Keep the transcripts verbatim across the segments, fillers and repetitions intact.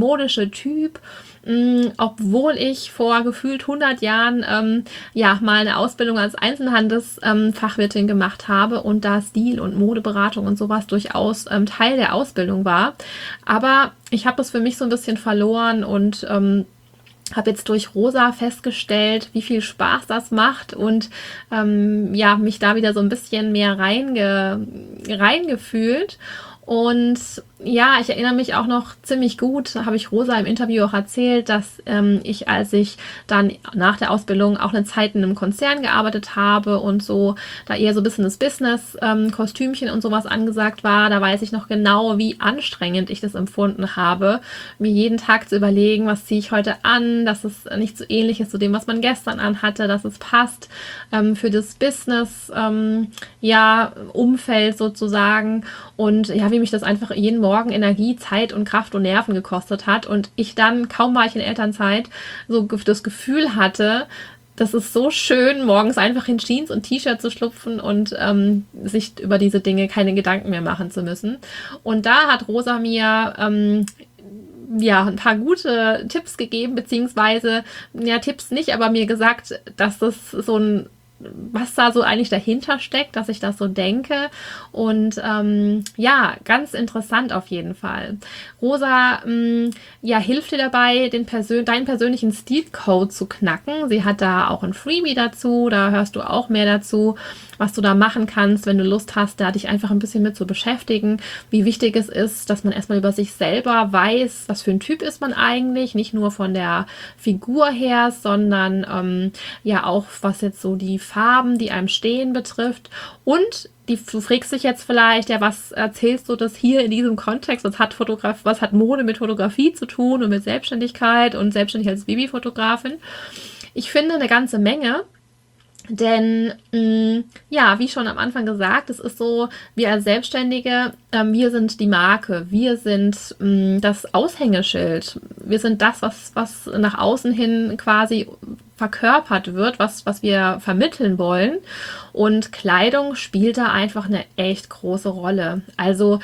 modische Typ, mh, obwohl ich vor gefühlt hundert Jahren ähm, ja mal eine Ausbildung als Einzelhandelsfachwirtin ähm, gemacht habe und da Stil- und Modeberatung und sowas durchaus ähm, Teil der Ausbildung war. Aber ich habe es für mich so ein bisschen verloren und ähm, habe jetzt durch Rosa festgestellt, wie viel Spaß das macht und ähm, ja, mich da wieder so ein bisschen mehr reinge, reingefühlt. Und ja, ich erinnere mich auch noch ziemlich gut, habe ich Rosa im Interview auch erzählt, dass ähm, ich, als ich dann nach der Ausbildung auch eine Zeit in einem Konzern gearbeitet habe und so, da eher so ein bisschen das Business, ähm, Kostümchen und sowas angesagt war, da weiß ich noch genau, wie anstrengend ich das empfunden habe, mir jeden Tag zu überlegen, was ziehe ich heute an, dass es nicht so ähnlich ist zu dem, was man gestern anhatte, dass es passt ähm, für das Business, ähm, ja, Umfeld sozusagen und ja, wie mich das einfach jeden Morgen Energie, Zeit und Kraft und Nerven gekostet hat und ich dann, kaum war ich in Elternzeit, so das Gefühl hatte, das ist so schön, morgens einfach in Jeans und T-Shirt zu schlupfen und ähm, sich über diese Dinge keine Gedanken mehr machen zu müssen. Und da hat Rosa mir ähm, ja, ein paar gute Tipps gegeben, beziehungsweise, ja, Tipps nicht, aber mir gesagt, dass das so ein, was da so eigentlich dahinter steckt, dass ich das so denke. Und ähm, ja, ganz interessant auf jeden Fall. Rosa ähm, ja, hilft dir dabei, den Persön deinen persönlichen Stilcode zu knacken. Sie hat da auch ein Freebie dazu, da hörst du auch mehr dazu, was du da machen kannst, wenn du Lust hast, da dich einfach ein bisschen mit zu beschäftigen, wie wichtig es ist, dass man erstmal über sich selber weiß, was für ein Typ ist man eigentlich, nicht nur von der Figur her, sondern ähm, ja auch, was jetzt so die Farben, die einem stehen, betrifft. Und die, du fragst dich jetzt vielleicht, ja, was erzählst du das hier in diesem Kontext? Was hat Fotograf, was hat Mode mit Fotografie zu tun und mit Selbstständigkeit und Selbstständigkeit als Babyfotografin? Ich finde eine ganze Menge. Denn mh, ja, wie schon am Anfang gesagt, es ist so, wir als Selbstständige, ähm, wir sind die Marke, wir sind mh, das Aushängeschild, wir sind das, was, was nach außen hin quasi verkörpert wird, was, was wir vermitteln wollen. Und Kleidung spielt da einfach eine echt große Rolle. Also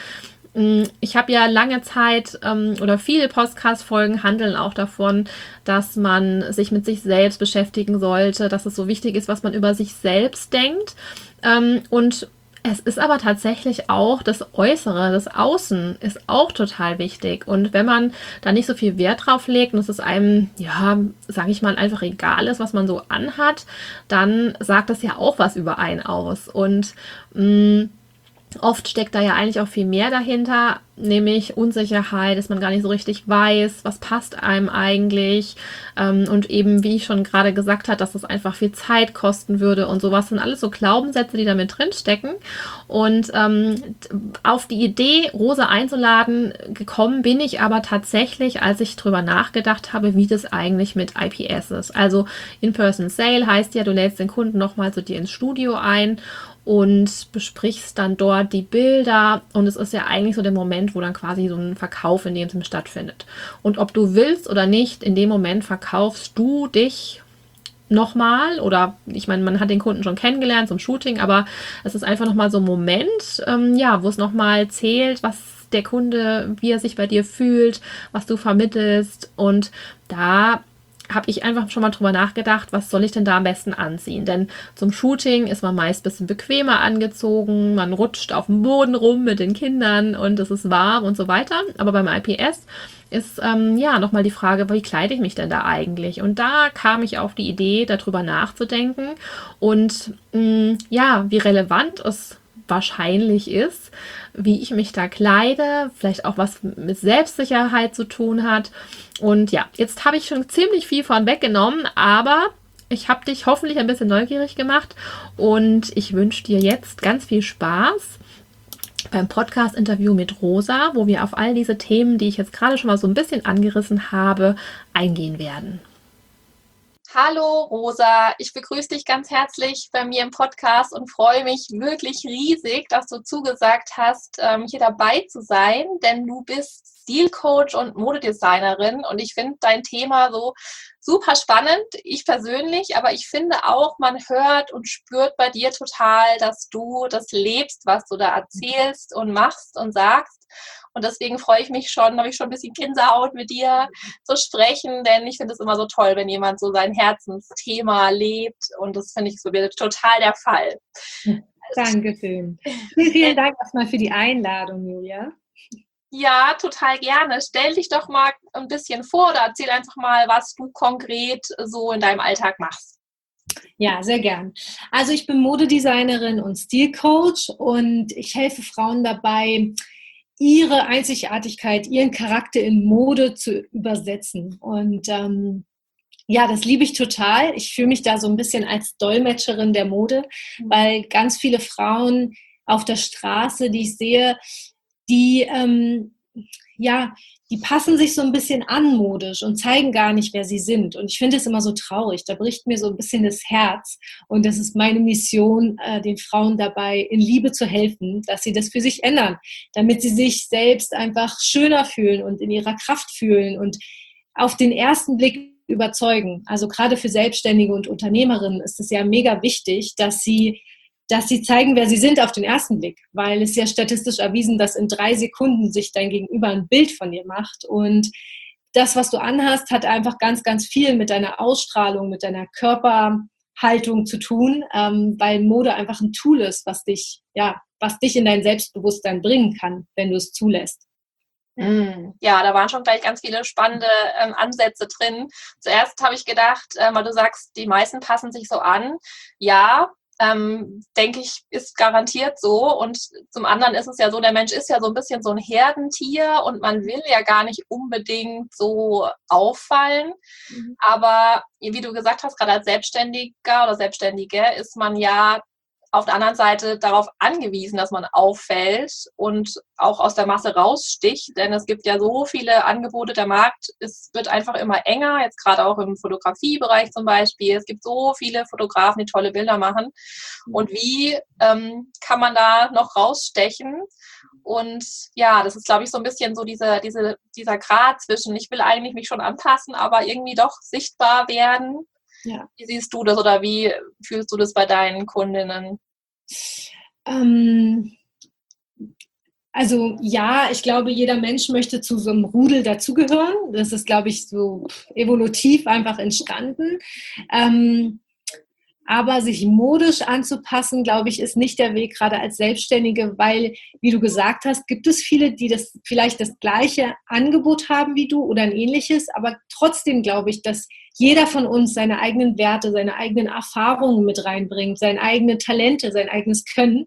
ich habe ja lange Zeit ähm, oder viele Podcast-Folgen handeln auch davon, dass man sich mit sich selbst beschäftigen sollte, dass es so wichtig ist, was man über sich selbst denkt. Ähm, und es ist aber tatsächlich auch das Äußere, das Außen ist auch total wichtig. Und wenn man da nicht so viel Wert drauf legt und es ist einem, ja, sage ich mal, einfach egal ist, was man so anhat, dann sagt das ja auch was über einen aus. Und mh, oft steckt da ja eigentlich auch viel mehr dahinter, nämlich Unsicherheit, dass man gar nicht so richtig weiß, was passt einem eigentlich. Ähm, und eben, wie ich schon gerade gesagt habe, dass das einfach viel Zeit kosten würde und sowas. Sind alles so Glaubenssätze, die da mit drin stecken. Und ähm, auf die Idee, Rosa einzuladen, gekommen bin ich aber tatsächlich, als ich drüber nachgedacht habe, wie das eigentlich mit I P S ist. Also In-Person Sale heißt ja, du lädst den Kunden nochmal zu dir ins Studio ein und besprichst dann dort die Bilder und es ist ja eigentlich so der Moment, wo dann quasi so ein Verkauf in dem Sinne stattfindet. Und ob du willst oder nicht, in dem Moment verkaufst du dich nochmal oder ich meine, man hat den Kunden schon kennengelernt zum Shooting, aber es ist einfach nochmal so ein Moment, ähm, ja, wo es nochmal zählt, was der Kunde, wie er sich bei dir fühlt, was du vermittelst und da habe ich einfach schon mal drüber nachgedacht, was soll ich denn da am besten anziehen? Denn zum Shooting ist man meist ein bisschen bequemer angezogen, man rutscht auf dem Boden rum mit den Kindern und es ist warm und so weiter. Aber beim I P S ist ähm, ja nochmal die Frage, wie kleide ich mich denn da eigentlich? Und da kam ich auf die Idee, darüber nachzudenken und mh, ja, wie relevant es wahrscheinlich ist, wie ich mich da kleide, vielleicht auch was mit Selbstsicherheit zu tun hat. Und ja, jetzt habe ich schon ziemlich viel von weggenommen, aber ich habe dich hoffentlich ein bisschen neugierig gemacht und ich wünsche dir jetzt ganz viel Spaß beim Podcast-Interview mit Rosa, wo wir auf all diese Themen, die ich jetzt gerade schon mal so ein bisschen angerissen habe, eingehen werden. Hallo Rosa, ich begrüße dich ganz herzlich bei mir im Podcast und freue mich wirklich riesig, dass du zugesagt hast, hier dabei zu sein, denn du bist Stilcoach und Modedesignerin und ich finde dein Thema so super spannend, ich persönlich, aber ich finde auch, man hört und spürt bei dir total, dass du das lebst, was du da erzählst und machst und sagst. Und deswegen freue ich mich schon, habe ich schon ein bisschen Gänsehaut mit dir zu sprechen, denn ich finde es immer so toll, wenn jemand so sein Herzensthema lebt und das finde ich so total der Fall. Dankeschön. Vielen, vielen Dank erstmal für die Einladung, Julia. Ja, total gerne. Stell dich doch mal ein bisschen vor oder erzähl einfach mal, was du konkret so in deinem Alltag machst. Ja, sehr gern. Also ich bin Modedesignerin und Stilcoach und ich helfe Frauen dabei, ihre Einzigartigkeit, ihren Charakter in Mode zu übersetzen. Und ähm, ja, das liebe ich total. Ich fühle mich da so ein bisschen als Dolmetscherin der Mode, weil ganz viele Frauen auf der Straße, die ich sehe, die, ähm, ja, die passen sich so ein bisschen an modisch und zeigen gar nicht, wer sie sind. Und ich finde es immer so traurig. Da bricht mir so ein bisschen das Herz. Und das ist meine Mission, äh, den Frauen dabei in Liebe zu helfen, dass sie das für sich ändern, damit sie sich selbst einfach schöner fühlen und in ihrer Kraft fühlen und auf den ersten Blick überzeugen. Also gerade für Selbstständige und Unternehmerinnen ist es ja mega wichtig, dass sie dass sie zeigen, wer sie sind auf den ersten Blick, weil es ja statistisch erwiesen, dass in drei Sekunden sich dein Gegenüber ein Bild von dir macht und das, was du anhast, hat einfach ganz, ganz viel mit deiner Ausstrahlung, mit deiner Körperhaltung zu tun, ähm, weil Mode einfach ein Tool ist, was dich, ja, was dich in dein Selbstbewusstsein bringen kann, wenn du es zulässt. Ja, da waren schon gleich ganz viele spannende ähm, Ansätze drin. Zuerst habe ich gedacht, äh, weil du sagst, die meisten passen sich so an. Ja, Ähm, denke ich, ist garantiert so. Und zum anderen ist es ja so, der Mensch ist ja so ein bisschen so ein Herdentier und man will ja gar nicht unbedingt so auffallen. Mhm. Aber wie du gesagt hast, gerade als Selbstständiger oder Selbstständige ist man ja auf der anderen Seite darauf angewiesen, dass man auffällt und auch aus der Masse raussticht, denn es gibt ja so viele Angebote, der Markt es wird einfach immer enger, jetzt gerade auch im Fotografiebereich zum Beispiel. Es gibt so viele Fotografen, die tolle Bilder machen. Und wie ähm, kann man da noch rausstechen? Und ja, das ist, glaube ich, so ein bisschen so diese, diese, dieser Grat zwischen, ich will eigentlich mich schon anpassen, aber irgendwie doch sichtbar werden. Ja. Wie siehst du das oder wie fühlst du das bei deinen Kundinnen? Ähm, also ja, ich glaube, jeder Mensch möchte zu so einem Rudel dazugehören. Das ist, glaube ich, so evolutiv einfach entstanden. Ähm, aber sich modisch anzupassen, glaube ich, ist nicht der Weg, gerade als Selbstständige, weil, wie du gesagt hast, gibt es viele, die das vielleicht das gleiche Angebot haben wie du oder ein ähnliches, aber trotzdem glaube ich, dass jeder von uns seine eigenen Werte, seine eigenen Erfahrungen mit reinbringt, seine eigenen Talente, sein eigenes Können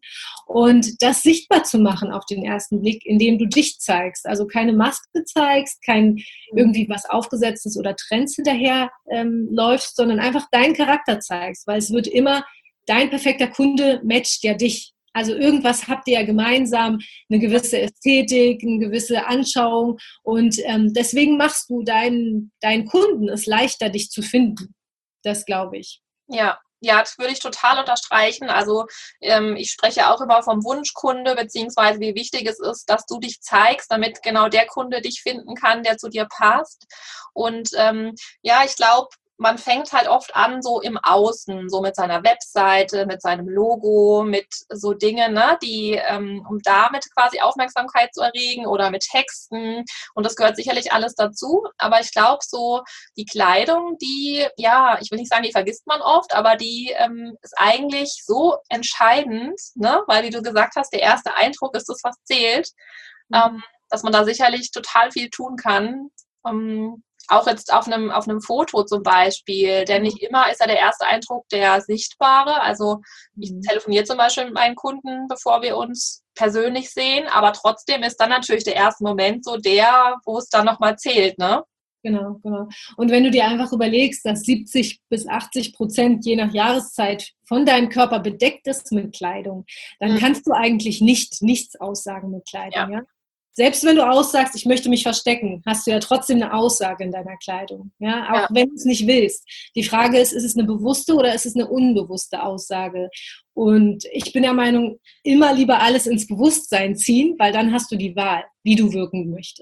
und das sichtbar zu machen auf den ersten Blick, indem du dich zeigst, also keine Maske zeigst, kein irgendwie was Aufgesetztes oder Trends hinterher ähm, läufst, sondern einfach deinen Charakter zeigst, weil es wird immer, dein perfekter Kunde matcht ja dich. Also irgendwas habt ihr ja gemeinsam, eine gewisse Ästhetik, eine gewisse Anschauung und ähm, deswegen machst du deinen, deinen Kunden es leichter, dich zu finden. Das glaube ich. Ja, ja, das würde ich total unterstreichen. Also ähm, ich spreche auch immer vom Wunschkunde, beziehungsweise wie wichtig es ist, dass du dich zeigst, damit genau der Kunde dich finden kann, der zu dir passt. Und ähm, ja, ich glaube, man fängt halt oft an so im Außen, so mit seiner Webseite, mit seinem Logo, mit so Dingen, ne, die, ähm, um damit quasi Aufmerksamkeit zu erregen oder mit Texten. Und das gehört sicherlich alles dazu. Aber ich glaube, so die Kleidung, die, ja, ich will nicht sagen, die vergisst man oft, aber die ähm, ist eigentlich so entscheidend, ne, weil, wie du gesagt hast, der erste Eindruck ist das, was zählt, mhm. ähm, dass man da sicherlich total viel tun kann. Ähm, Auch jetzt auf einem, auf einem Foto zum Beispiel, denn nicht immer ist ja der erste Eindruck der sichtbare. Also ich telefoniere zum Beispiel mit meinen Kunden, bevor wir uns persönlich sehen, aber trotzdem ist dann natürlich der erste Moment so der, wo es dann nochmal zählt, ne? Genau, genau. Und wenn du dir einfach überlegst, dass siebzig bis achtzig Prozent je nach Jahreszeit von deinem Körper bedeckt ist mit Kleidung, dann mhm. kannst du eigentlich nicht nichts aussagen mit Kleidung, ja? ja? Selbst wenn du aussagst, ich möchte mich verstecken, hast du ja trotzdem eine Aussage in deiner Kleidung. Ja? Auch ja. wenn du es nicht willst. Die Frage ist, ist es eine bewusste oder ist es eine unbewusste Aussage? Und ich bin der Meinung, immer lieber alles ins Bewusstsein ziehen, weil dann hast du die Wahl, wie du wirken möchtest.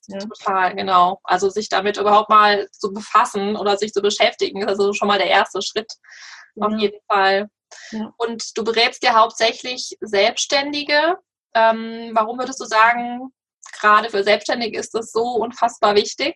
Ja. Total, genau. Also sich damit überhaupt mal zu befassen oder sich zu beschäftigen, ist also schon mal der erste Schritt. Auf Genau. jeden Fall. Ja. Und du berätst ja hauptsächlich Selbstständige. Ähm, warum würdest du sagen, gerade für Selbstständige ist das so unfassbar wichtig?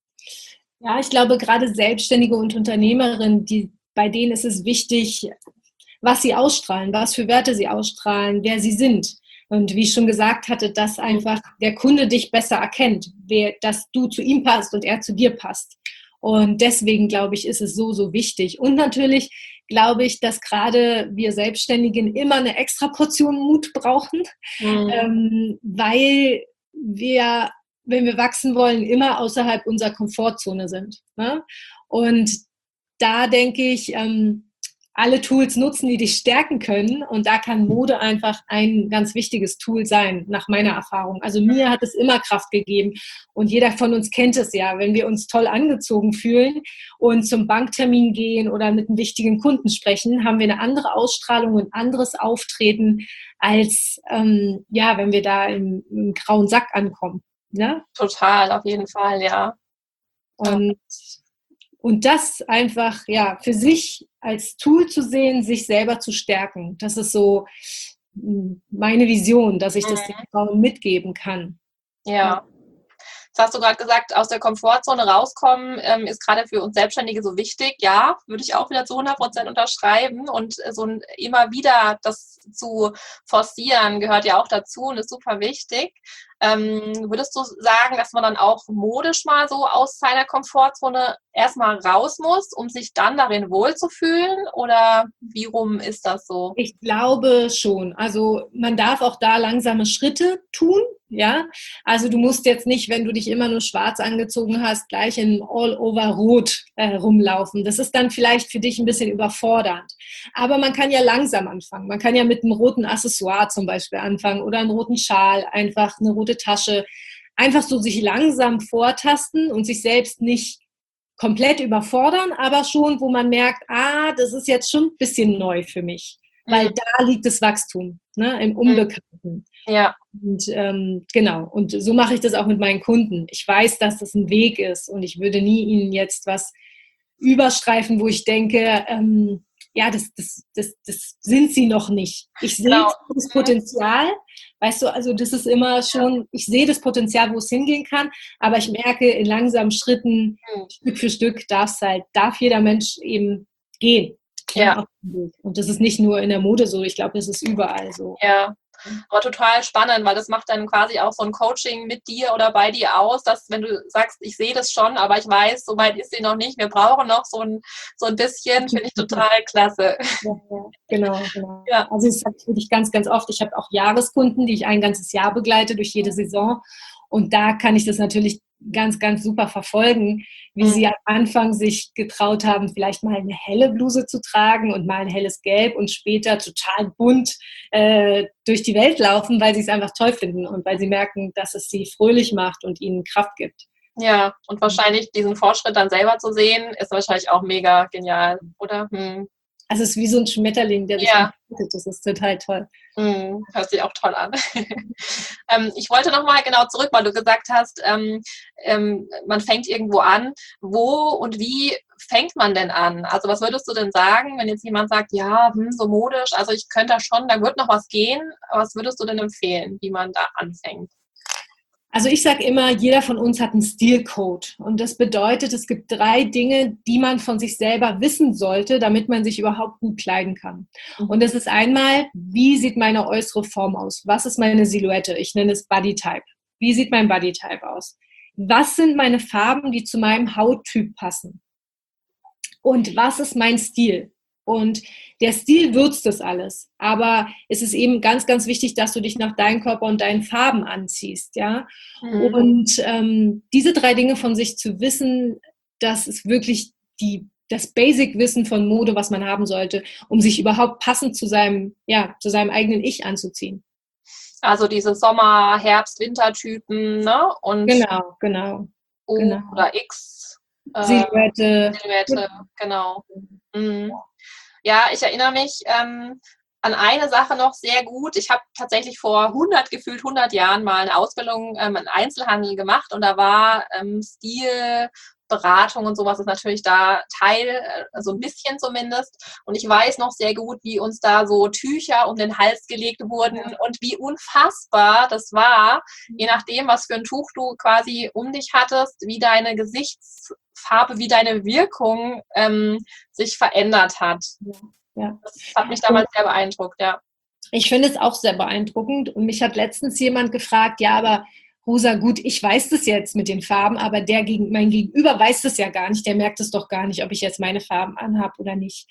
Ja, ich glaube, gerade Selbstständige und Unternehmerinnen, die, bei denen ist es wichtig, was sie ausstrahlen, was für Werte sie ausstrahlen, wer sie sind. Und wie ich schon gesagt hatte, dass einfach der Kunde dich besser erkennt, wer, dass du zu ihm passt und er zu dir passt. Und deswegen, glaube ich, ist es so, so wichtig. Und natürlich glaube ich, dass gerade wir Selbstständigen immer eine extra Portion Mut brauchen, mhm. ähm, weil wir, wenn wir wachsen wollen, immer außerhalb unserer Komfortzone sind. Ne? Und da denke ich, ähm, alle Tools nutzen, die dich stärken können. Und da kann Mode einfach ein ganz wichtiges Tool sein, nach meiner Erfahrung. Also mir hat es immer Kraft gegeben. Und jeder von uns kennt es ja, wenn wir uns toll angezogen fühlen und zum Banktermin gehen oder mit einem wichtigen Kunden sprechen, haben wir eine andere Ausstrahlung und anderes Auftreten, als ähm, ja, wenn wir da im, im grauen Sack ankommen. Ja? Total, auf jeden Fall, ja. Und Und das einfach, ja, für sich als Tool zu sehen, sich selber zu stärken. Das ist so meine Vision, dass ich das den Frauen mitgeben kann. Ja. Jetzt hast du gerade gesagt, aus der Komfortzone rauskommen ähm, ist gerade für uns Selbstständige so wichtig. Ja, würde ich auch wieder zu hundert Prozent unterschreiben. Und so ein, immer wieder das zu forcieren gehört ja auch dazu und ist super wichtig. Ähm, würdest du sagen, dass man dann auch modisch mal so aus seiner Komfortzone erstmal raus muss, um sich dann darin wohlzufühlen? Oder wie rum ist das so? Ich glaube schon. Also man darf auch da langsame Schritte tun. Ja, also du musst jetzt nicht, wenn du dich immer nur schwarz angezogen hast, gleich in All-over-Rot äh, rumlaufen. Das ist dann vielleicht für dich ein bisschen überfordernd. Aber man kann ja langsam anfangen. Man kann ja mit einem roten Accessoire zum Beispiel anfangen oder einen roten Schal, einfach eine rote Tasche. Einfach so sich langsam vortasten und sich selbst nicht komplett überfordern, aber schon, wo man merkt, ah, das ist jetzt schon ein bisschen neu für mich. Weil mhm. da liegt das Wachstum, ne, im Unbekannten. Ja. Und ähm, genau, und so mache ich das auch mit meinen Kunden. Ich weiß, dass das ein Weg ist und ich würde nie ihnen jetzt was überstreifen, wo ich denke, ähm, ja, das, das, das, das sind sie noch nicht. Ich sehe genau. das Potenzial, weißt du, also das ist immer schon, ich sehe das Potenzial, wo es hingehen kann, aber ich merke, in langsamen Schritten, mhm. Stück für Stück, darf es halt, darf jeder Mensch eben gehen. Ja. Und das ist nicht nur in der Mode so, ich glaube, das ist überall so. Ja. Aber total spannend, weil das macht dann quasi auch so ein Coaching mit dir oder bei dir aus, dass wenn du sagst, ich sehe das schon, aber ich weiß, so weit ist sie noch nicht, wir brauchen noch so ein, so ein bisschen, finde ich total klasse. Ja, ja, genau, genau. Ja. Also das habe ich wirklich ganz, ganz oft. Ich habe auch Jahreskunden, die ich ein ganzes Jahr begleite durch jede Saison. Und da kann ich das natürlich ganz, ganz super verfolgen, wie mhm. sie am Anfang sich getraut haben, vielleicht mal eine helle Bluse zu tragen und mal ein helles Gelb und später total bunt äh, durch die Welt laufen, weil sie es einfach toll finden und weil sie merken, dass es sie fröhlich macht und ihnen Kraft gibt. Ja, und wahrscheinlich diesen Fortschritt dann selber zu sehen, ist wahrscheinlich auch mega genial, oder? Hm. Also es ist wie so ein Schmetterling, der sich ja. entwickelt. Das ist total toll. Mm, hört sich auch toll an. ähm, ich wollte nochmal genau zurück, weil du gesagt hast, ähm, ähm, man fängt irgendwo an. Wo und wie fängt man denn an? Also was würdest du denn sagen, wenn jetzt jemand sagt, ja, hm, so modisch, also ich könnte da schon, da wird noch was gehen. Was würdest du denn empfehlen, wie man da anfängt? Also ich sage immer, jeder von uns hat einen Stilcode und das bedeutet, es gibt drei Dinge, die man von sich selber wissen sollte, damit man sich überhaupt gut kleiden kann. Und das ist einmal, wie sieht meine äußere Form aus? Was ist meine Silhouette? Ich nenne es Bodytype. Wie sieht mein Bodytype aus? Was sind meine Farben, die zu meinem Hauttyp passen? Und was ist mein Stil? Und der Stil würzt das alles. Aber es ist eben ganz, ganz wichtig, dass du dich nach deinem Körper und deinen Farben anziehst. Ja? Mhm. Und ähm, diese drei Dinge von sich zu wissen, das ist wirklich die, das Basic-Wissen von Mode, was man haben sollte, um sich überhaupt passend zu seinem, ja, zu seinem eigenen Ich anzuziehen. Also diese Sommer-, Herbst-, Wintertypen, ne? Und genau, genau. O genau. oder X. Äh, Silhouette. Silhouette, genau. Mhm. Ja, ich erinnere mich, ähm, an eine Sache noch sehr gut. Ich habe tatsächlich vor hundert, gefühlt hundert Jahren mal eine Ausbildung ähm, im Einzelhandel gemacht und da war ähm, Stilberatung und sowas ist natürlich da Teil, äh, so ein bisschen zumindest. Und ich weiß noch sehr gut, wie uns da so Tücher um den Hals gelegt wurden und wie unfassbar das war, je nachdem, was für ein Tuch du quasi um dich hattest, wie deine Gesichtsfarbe, wie deine Wirkung ähm, sich verändert hat. Ja. Das hat mich damals sehr beeindruckt, ja. Ich finde es auch sehr beeindruckend und mich hat letztens jemand gefragt, ja, aber Rosa, gut, ich weiß das jetzt mit den Farben, aber der gegen, mein Gegenüber weiß das ja gar nicht, der merkt es doch gar nicht, ob ich jetzt meine Farben anhabe oder nicht.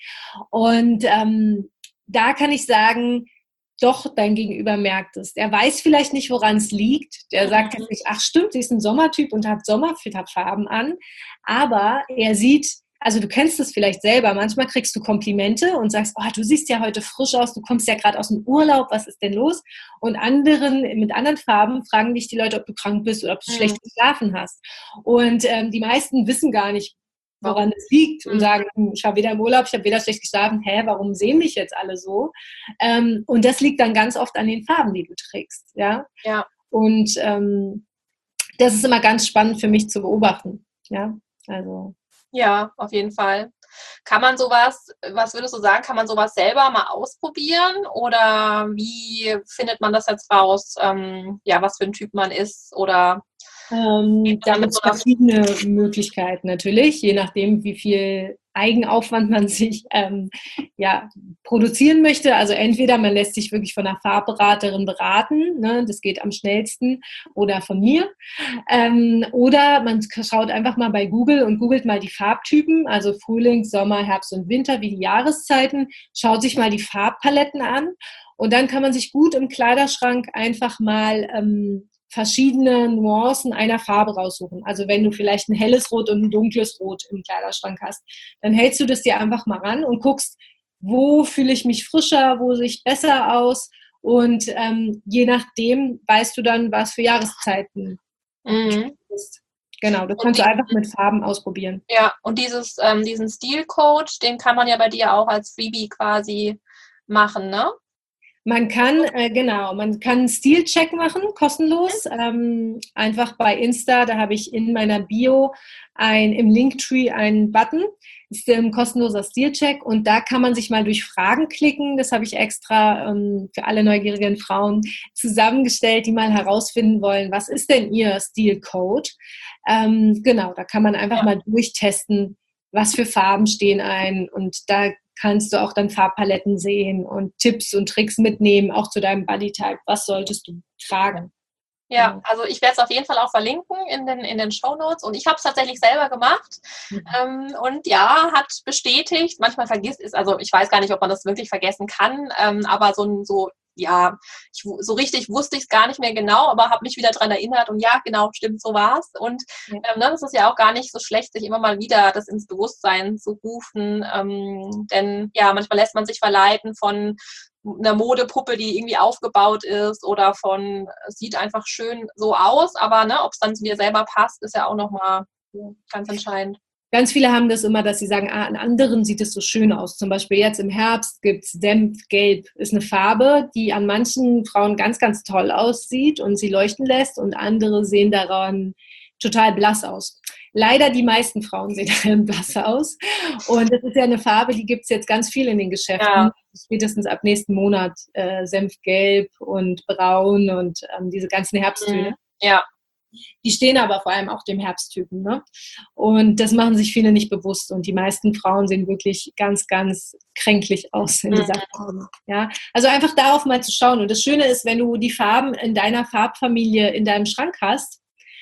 Und ähm, da kann ich sagen, doch, dein Gegenüber merkt es. Der weiß vielleicht nicht, woran es liegt. Der sagt jetzt nicht, ach stimmt, sie ist ein Sommertyp und hat Sommerfarben an, aber er sieht, also du kennst es vielleicht selber, manchmal kriegst du Komplimente und sagst, oh, du siehst ja heute frisch aus, du kommst ja gerade aus dem Urlaub, was ist denn los? Und anderen, mit anderen Farben fragen dich die Leute, ob du krank bist oder ob du mhm. schlecht geschlafen hast. Und ähm, die meisten wissen gar nicht, woran es liegt und sagen, ich war weder im Urlaub, ich habe weder schlecht geschlafen, hä, warum sehen mich jetzt alle so? Ähm, und das liegt dann ganz oft an den Farben, die du trägst. Ja. ja. Und ähm, das ist immer ganz spannend für mich zu beobachten. Ja, also... Ja, auf jeden Fall. Kann man sowas, was würdest du sagen, kann man sowas selber mal ausprobieren oder wie findet man das jetzt raus, ähm, ja, was für ein Typ man ist oder ähm, da gibt es verschiedene Möglichkeiten natürlich, je nachdem, wie viel Eigenaufwand man sich ähm, ja, produzieren möchte. Also entweder man lässt sich wirklich von einer Farbberaterin beraten, ne, das geht am schnellsten, oder von mir. Ähm, oder man schaut einfach mal bei Google und googelt mal die Farbtypen, also Frühling, Sommer, Herbst und Winter, wie die Jahreszeiten, schaut sich mal die Farbpaletten an und dann kann man sich gut im Kleiderschrank einfach mal ähm, verschiedene Nuancen einer Farbe raussuchen. Also wenn du vielleicht ein helles Rot und ein dunkles Rot im Kleiderschrank hast, dann hältst du das dir einfach mal ran und guckst, wo fühle ich mich frischer, wo sehe ich besser aus und ähm, je nachdem weißt du dann, was für Jahreszeiten mhm. ist. Genau, das kannst du einfach mit Farben ausprobieren. Ja, und dieses, ähm, diesen Stilcode, den kann man ja bei dir auch als Freebie quasi machen, ne? Man kann, äh, genau, man kann einen Stilcheck machen, kostenlos, ähm, einfach bei Insta, da habe ich in meiner Bio ein, im Linktree einen Button, ist ein kostenloser Stilcheck und da kann man sich mal durch Fragen klicken, das habe ich extra ähm, für alle neugierigen Frauen zusammengestellt, die mal herausfinden wollen, was ist denn ihr Stilcode? Ähm, genau, da kann man einfach ja. mal durchtesten, was für Farben stehen ein und da kannst du auch dann Farbpaletten sehen und Tipps und Tricks mitnehmen, auch zu deinem Bodytype. Was solltest du tragen? Ja, also ich werde es auf jeden Fall auch verlinken in den, in den Shownotes und ich habe es tatsächlich selber gemacht mhm. ähm, und ja, hat bestätigt, manchmal vergisst es, also ich weiß gar nicht, ob man das wirklich vergessen kann, ähm, aber so ein, so ja, ich, so richtig wusste ich es gar nicht mehr genau, aber habe mich wieder daran erinnert und ja, genau, stimmt, so war es. Und ja. ähm, ne, das ist ja auch gar nicht so schlecht, sich immer mal wieder das ins Bewusstsein zu rufen, ähm, denn ja, manchmal lässt man sich verleiten von einer Modepuppe, die irgendwie aufgebaut ist oder von, es sieht einfach schön so aus, aber ne, ob es dann zu dir selber passt, ist ja auch nochmal ganz entscheidend. Ganz viele haben das immer, dass sie sagen, ah, an anderen sieht es so schön aus. Zum Beispiel jetzt im Herbst gibt es Senfgelb. Ist eine Farbe, die an manchen Frauen ganz, ganz toll aussieht und sie leuchten lässt und andere sehen daran total blass aus. Leider die meisten Frauen sehen daran blass aus. Und das ist ja eine Farbe, die gibt es jetzt ganz viel in den Geschäften. Ja. Spätestens ab nächsten Monat äh, Senfgelb und Braun und ähm, diese ganzen Herbsttöne. Ja. Die stehen aber vor allem auch dem Herbsttypen, ne? Und das machen sich viele nicht bewusst. Und die meisten Frauen sehen wirklich ganz, ganz kränklich aus in dieser Farbe. Ja? Also einfach darauf mal zu schauen. Und das Schöne ist, wenn du die Farben in deiner Farbfamilie in deinem Schrank hast,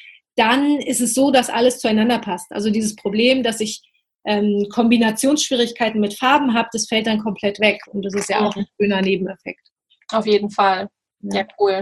dann ist es so, dass alles zueinander passt. Also dieses Problem, dass ich ähm, Kombinationsschwierigkeiten mit Farben habe, das fällt dann komplett weg. Und das ist ja auch ein schöner Nebeneffekt. Auf jeden Fall. Ja, ja cool.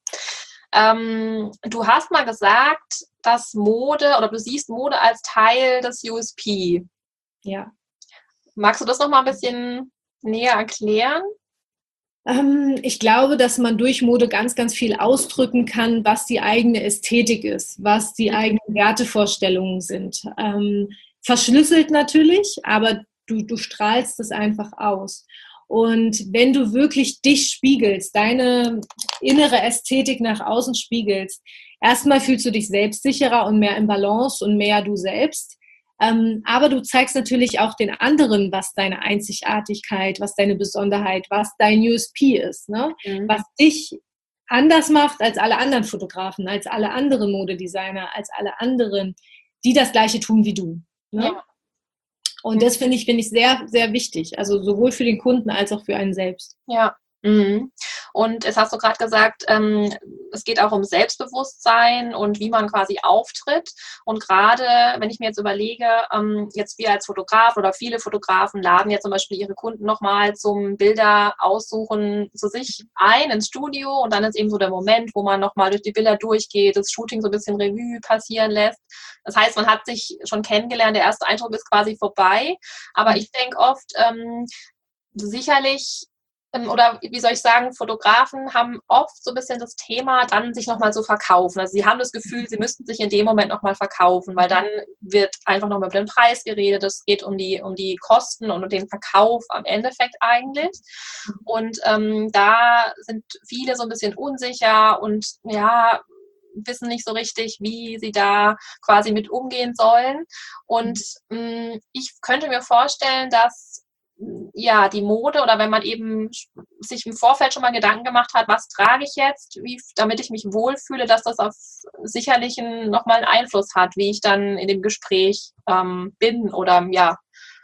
Ähm, du hast mal gesagt, dass Mode oder du siehst Mode als Teil des U S P. Ja. Magst du das noch mal ein bisschen näher erklären? Ähm, ich glaube, dass man durch Mode ganz, ganz viel ausdrücken kann, was die eigene Ästhetik ist, was die eigenen Wertevorstellungen sind. Ähm, verschlüsselt natürlich, aber du, du strahlst es einfach aus. Und wenn du wirklich dich spiegelst, deine innere Ästhetik nach außen spiegelst, erstmal fühlst du dich selbstsicherer und mehr im Balance und mehr du selbst. Ähm, aber du zeigst natürlich auch den anderen, was deine Einzigartigkeit, was deine Besonderheit, was dein U S P ist, ne? Mhm. Was dich anders macht als alle anderen Fotografen, als alle anderen Modedesigner, als alle anderen, die das Gleiche tun wie du. Ne? Ja. Und das finde ich, finde ich sehr, sehr wichtig. Also sowohl für den Kunden als auch für einen selbst. Ja. Mhm. Und es hast du gerade gesagt, ähm, es geht auch um Selbstbewusstsein und wie man quasi auftritt. Und gerade, wenn ich mir jetzt überlege, ähm, jetzt wir als Fotograf oder viele Fotografen laden jetzt zum Beispiel ihre Kunden nochmal zum Bilder aussuchen zu sich ein ins Studio und dann ist eben so der Moment, wo man nochmal durch die Bilder durchgeht, das Shooting so ein bisschen Revue passieren lässt. Das heißt, man hat sich schon kennengelernt, der erste Eindruck ist quasi vorbei. Aber ich denke oft, ähm, sicherlich oder wie soll ich sagen, Fotografen haben oft so ein bisschen das Thema, dann sich nochmal zu verkaufen. Also sie haben das Gefühl, sie müssten sich in dem Moment nochmal verkaufen, weil dann wird einfach nochmal über den Preis geredet. Es geht um die, um die Kosten und um den Verkauf am Endeffekt eigentlich. Und ähm, da sind viele so ein bisschen unsicher und ja, wissen nicht so richtig, wie sie da quasi mit umgehen sollen. Und mh, ich könnte mir vorstellen, dass ja, die Mode oder wenn man eben sich im Vorfeld schon mal Gedanken gemacht hat, was trage ich jetzt, wie, damit ich mich wohlfühle, dass das auf sicherlich einen, nochmal einen Einfluss hat, wie ich dann in dem Gespräch ähm, bin oder ja.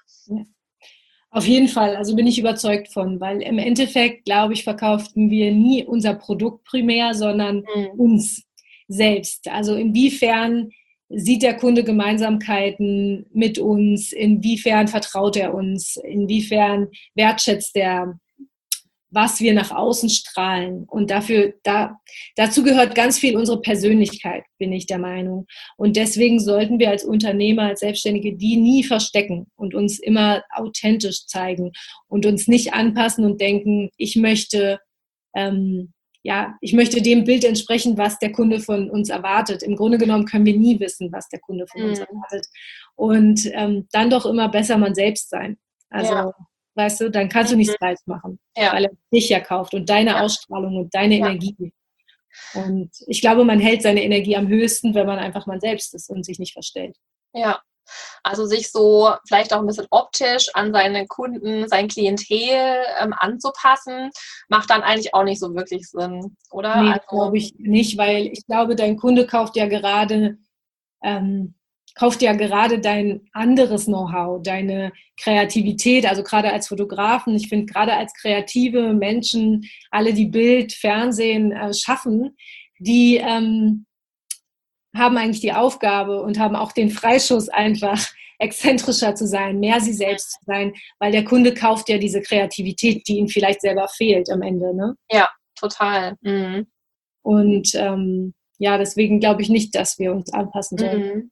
Auf jeden Fall, also bin ich überzeugt von, weil im Endeffekt, glaube ich, verkauften wir nie unser Produkt primär, sondern mhm. uns selbst. Also inwiefern sieht der Kunde Gemeinsamkeiten mit uns? Inwiefern vertraut er uns? Inwiefern wertschätzt er, was wir nach außen strahlen? Und dafür, da, dazu gehört ganz viel unsere Persönlichkeit, bin ich der Meinung. Und deswegen sollten wir als Unternehmer, als Selbstständige die nie verstecken und uns immer authentisch zeigen und uns nicht anpassen und denken, ich möchte ähm, ja, ich möchte dem Bild entsprechen, was der Kunde von uns erwartet. Im Grunde genommen können wir nie wissen, was der Kunde von mhm. uns erwartet. Und ähm, dann doch immer besser man selbst sein. Also, ja. weißt du, dann kannst du nichts mhm. falsch machen, ja. weil er dich ja kauft und deine ja. Ausstrahlung und deine ja. Energie. Und ich glaube, man hält seine Energie am höchsten, wenn man einfach man selbst ist und sich nicht verstellt. Ja. Also sich so vielleicht auch ein bisschen optisch an seine Kunden, sein Klientel ähm, anzupassen, macht dann eigentlich auch nicht so wirklich Sinn, oder? Nee, also, glaube ich nicht, weil ich glaube, dein Kunde kauft ja gerade ähm, kauft ja gerade dein anderes Know-how, deine Kreativität, also gerade als Fotografen. Ich finde, gerade als kreative Menschen, alle, die Bild, Fernsehen äh, schaffen, die ähm, haben eigentlich die Aufgabe und haben auch den Freischuss, einfach exzentrischer zu sein, mehr sie selbst zu sein, weil der Kunde kauft ja diese Kreativität, die ihm vielleicht selber fehlt am Ende. Ne? Ja, total. Mhm. Und ähm, ja, deswegen glaube ich nicht, dass wir uns anpassen sollen. Mhm.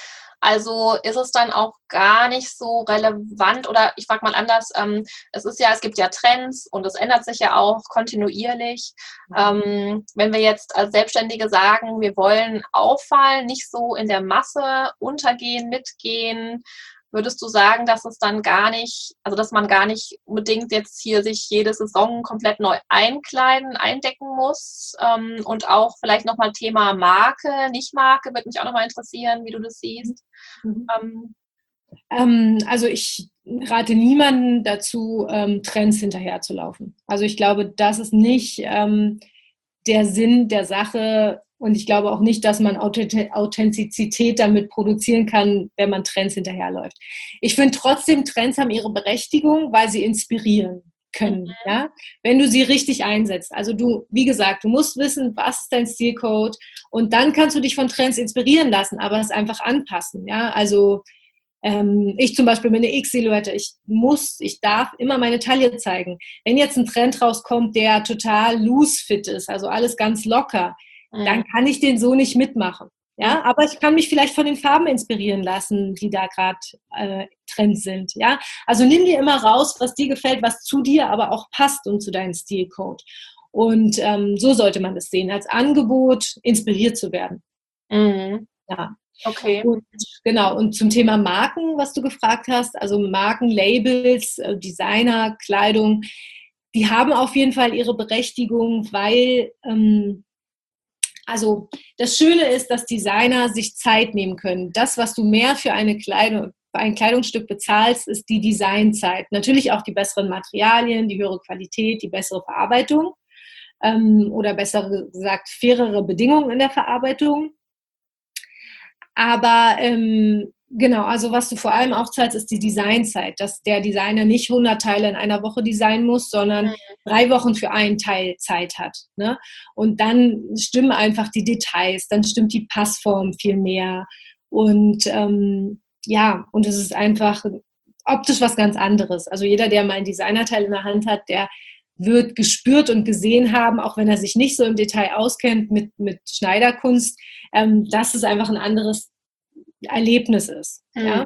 Also ist es dann auch gar nicht so relevant oder ich frage mal anders, ähm, es ist ja, es gibt ja Trends und es ändert sich ja auch kontinuierlich. Mhm. Ähm, wenn wir jetzt als Selbstständige sagen, wir wollen auffallen, nicht so in der Masse untergehen, mitgehen, würdest du sagen, dass es dann gar nicht, also dass man gar nicht unbedingt jetzt hier sich jede Saison komplett neu einkleiden, eindecken muss ähm, und auch vielleicht nochmal Thema Marke, Nicht-Marke, würde mich auch nochmal interessieren, wie du das siehst. Mhm. Ähm, ähm, also ich rate niemanden dazu, ähm, Trends hinterherzulaufen. Also ich glaube, das ist nicht ähm, der Sinn der Sache. Und ich glaube auch nicht, dass man Authentizität damit produzieren kann, wenn man Trends hinterherläuft. Ich finde trotzdem, Trends haben ihre Berechtigung, weil sie inspirieren können. Mhm. Ja? Wenn du sie richtig einsetzt. Also du, wie gesagt, du musst wissen, was ist dein Stilcode und dann kannst du dich von Trends inspirieren lassen, aber es einfach anpassen. Ja? Also ähm, ich zum Beispiel mit einer X-Silhouette, ich muss, ich darf immer meine Taille zeigen. Wenn jetzt ein Trend rauskommt, der total loose fit ist, also alles ganz locker, dann kann ich den so nicht mitmachen. Ja, aber ich kann mich vielleicht von den Farben inspirieren lassen, die da gerade äh, Trend sind. Ja, also nimm dir immer raus, was dir gefällt, was zu dir aber auch passt und zu deinem Stilcode. Und ähm, so sollte man das sehen, als Angebot inspiriert zu werden. Mhm. Ja. Okay. Und genau, und zum Thema Marken, was du gefragt hast, also Marken, Labels, äh, Designer, Kleidung, die haben auf jeden Fall ihre Berechtigung, weil ähm, also das Schöne ist, dass Designer sich Zeit nehmen können. Das, was du mehr für eine Kleidung, für ein Kleidungsstück bezahlst, ist die Designzeit. Natürlich auch die besseren Materialien, die höhere Qualität, die bessere Verarbeitung ähm, oder besser gesagt fairere Bedingungen in der Verarbeitung. Aber ähm, genau, also was du vor allem auch zahlst, ist die Designzeit, dass der Designer nicht hundert Teile in einer Woche designen muss, sondern Mhm. drei Wochen für einen Teil Zeit hat. Ne? Und dann stimmen einfach die Details, dann stimmt die Passform viel mehr. Und ähm, ja, und es ist einfach optisch was ganz anderes. Also jeder, der mal ein Designerteil in der Hand hat, der wird gespürt und gesehen haben, auch wenn er sich nicht so im Detail auskennt mit, mit Schneiderkunst, ähm, dass es einfach ein anderes Erlebnis ist. Mhm. Ja?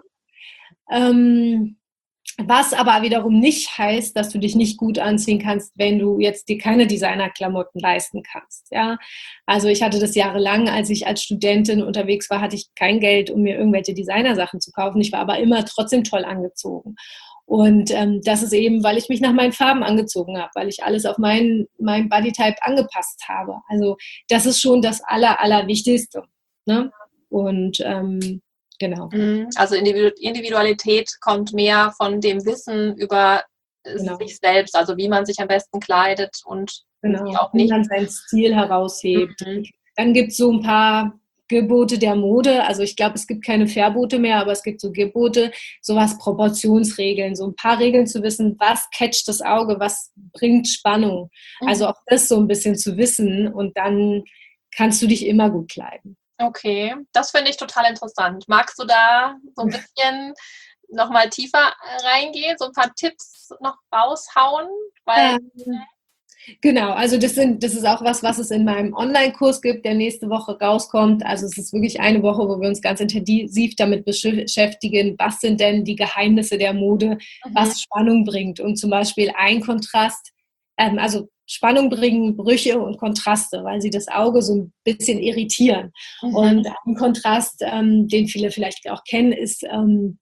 Ähm, was aber wiederum nicht heißt, dass du dich nicht gut anziehen kannst, wenn du jetzt dir keine Designerklamotten leisten kannst. Ja? Also ich hatte das jahrelang, als ich als Studentin unterwegs war, hatte ich kein Geld, um mir irgendwelche Designersachen zu kaufen. Ich war aber immer trotzdem toll angezogen. Und ähm, das ist eben, weil ich mich nach meinen Farben angezogen habe, weil ich alles auf meinen, meinen Bodytype angepasst habe. Also das ist schon das Aller, Allerwichtigste. Ne? Und ähm, genau. Also Individualität kommt mehr von dem Wissen über Genau. sich selbst, also wie man sich am besten kleidet und Genau, wie auch wie nicht. man seinen Stil heraushebt. Mhm. Dann gibt es so ein paar Gebote der Mode. Also ich glaube, es gibt keine Verbote mehr, aber es gibt so Gebote, sowas Proportionsregeln, so ein paar Regeln zu wissen, was catcht das Auge, was bringt Spannung. Mhm. Also auch das so ein bisschen zu wissen und dann kannst du dich immer gut kleiden. Okay, das finde ich total interessant. Magst du da so ein bisschen nochmal tiefer reingehen, so ein paar Tipps noch raushauen? Weil Ähm, Genau, also das, sind, das ist auch was, was es in meinem Online-Kurs gibt, der nächste Woche rauskommt. Also es ist wirklich eine Woche, wo wir uns ganz intensiv damit beschäftigen, was sind denn die Geheimnisse der Mode, mhm. was Spannung bringt. Und zum Beispiel ein Kontrast, ähm, also Spannung bringen Brüche und Kontraste, weil sie das Auge so ein bisschen irritieren. Mhm. Und ein Kontrast, ähm, den viele vielleicht auch kennen, ist ähm,